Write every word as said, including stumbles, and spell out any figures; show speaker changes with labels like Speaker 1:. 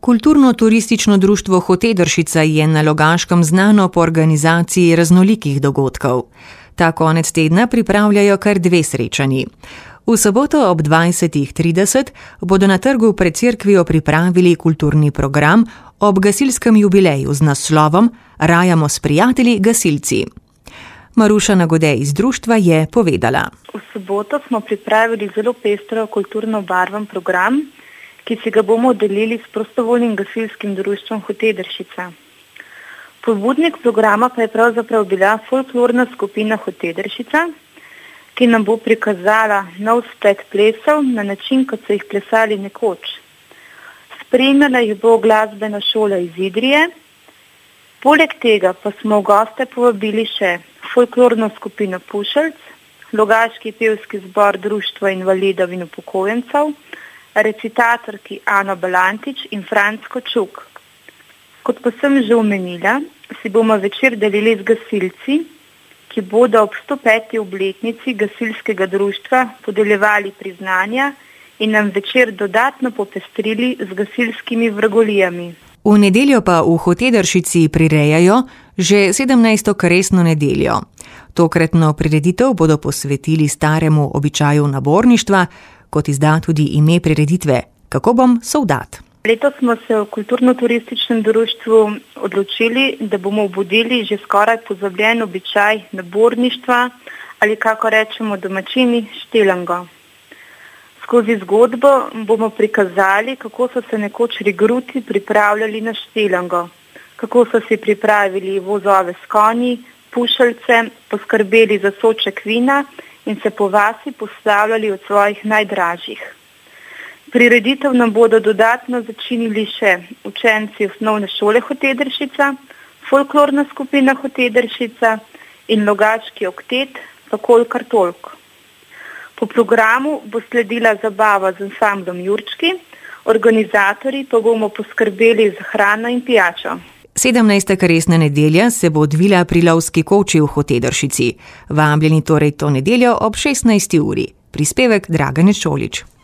Speaker 1: Kulturno-turistično društvo Hotedršica je na Logaškem znano po organizaciji raznolikih dogodkov. Ta konec tedna pripravljajo kar dve srečanji. V soboto ob dvajsetih trideset bodo na trgu pred cerkvijo pripravili kulturni program ob gasilskem jubileju z naslovom Rajamo s prijatelji gasilci. Maruša Nagodej iz društva je povedala.
Speaker 2: V soboto smo pripravili zelo pestro kulturno barven program, ki si ga bomo delili s prostovoljnim gasilskim društvom Hotedršica. Pobudnik programa pa je pravzaprav bila folklorna skupina Hotedršica, ki nam bo prikazala nov splet plesov na način, kot so jih plesali nekoč. Spremljala jih bo glasbena šola iz Idrije. Poleg tega pa smo v goste povabili še folklorno skupino Pušelc, Logaški pevski zbor Društva invalidov in upokojencev, recitatorki Ano Balantič in Franco Čuk. Kot pa sem že omenila, si bomo večer delili z gasilci, ki bodo ob sto peti obletnici gasilskega društva podeljevali priznanja in nam večer dodatno popestrili z gasilskimi vrgolijami.
Speaker 1: V nedeljo pa v Hotedršici prirejajo že sedemnajsto kresno nedeljo. Tokratno prireditev bodo posvetili staremu običaju naborništva, kot izda tudi ime prireditve Kako bom soldat.
Speaker 2: Letos smo se v kulturno-turističnem društvu odločili, da bomo obudili že skoraj pozabljen običaj naborništva ali, kako rečemo domačini, štelango. Skozi zgodbo bomo prikazali, kako so se nekoč regruti pripravljali na štelango, kako so si pripravili vozove s konji, pušeljce, poskrbeli za soček vina in se po vasi poslavljali od svojih najdražjih. Prireditev nam bodo dodatno začinili še učenci osnovne šole Hotedršica, folklorna skupina Hotedršica in Logaški oktet, pa kolikor toliko. Po programu bo sledila zabava z ansamblom Jurčki, organizatorji pa bomo poskrbeli za hrano in pijačo.
Speaker 1: sedemnajsta kresna nedelja se bo odvila pri Lovski koči v Hotedršici. Vabljeni torej to nedeljo ob šestnajsti uri. Prispevek Dragane Čolič.